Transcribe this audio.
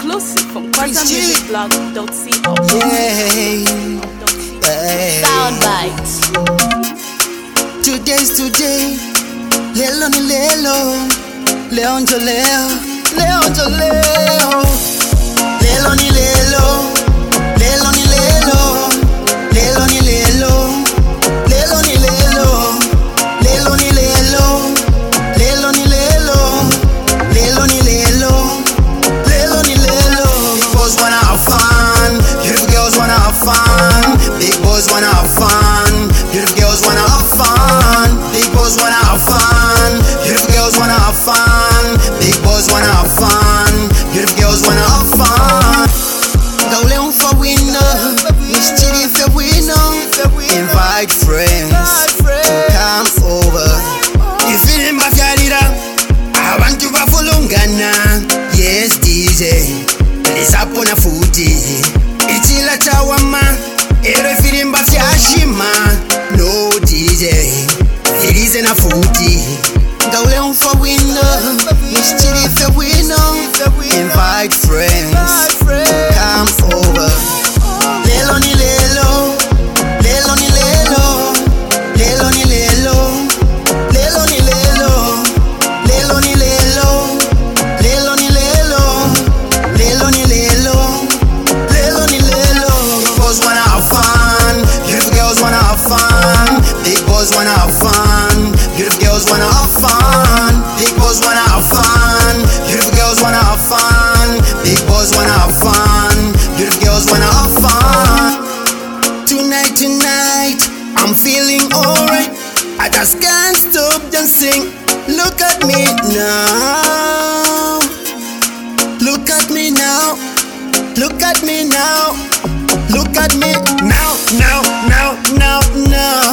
Exclusive from QuantumMusicBlog.co. Soundbite. Today's today. Lelo ni lelo. Leo njo leo. Leo njo leo. Lelo ni lelo. Lelo ni lelo. Lelo ni lelo. Lelo ni lelo. Lelo ni lelo. Lelo ni lelo. Lelo ni lelo. Lelo ni lelo. Big boys wanna have fun. Beautiful girls wanna have fun. Big boys wanna have fun. Beautiful girls wanna have fun. Big boys wanna have fun. Beautiful girls wanna have fun. Big boys wanna have fun. Beautiful girls wanna have fun. Gaule for winner. Mystery if you winner. Invite friends to come over. If you didn't I want to vafulungana. Yes DJ lisapona futi ichila chawama ero firimba fyashima. No DJ ilize na futi gaule for winner. Mystery if you winner. Invite friends to come over. Lelo ni lelo. Lelo ni lelo. Lelo ni lelo. Lelo ni lelo. Lelo ni lelo. Lelo ni lelo. Lelo ni lelo. Lelo ni lelo. Big boys wanna have fun. Beautiful girls wanna have fun. Big boys wanna have fun. Beautiful girls wanna have fun. Big boys wanna have fun. Beautiful girls wanna have fun. Big boys wanna have fun. Beautiful girls wanna have fun. Tonight, I'm feeling alright. I just can't stop dancing. Look at me now. Look at me now. Look at me now. Look at me now, now, now, now, now.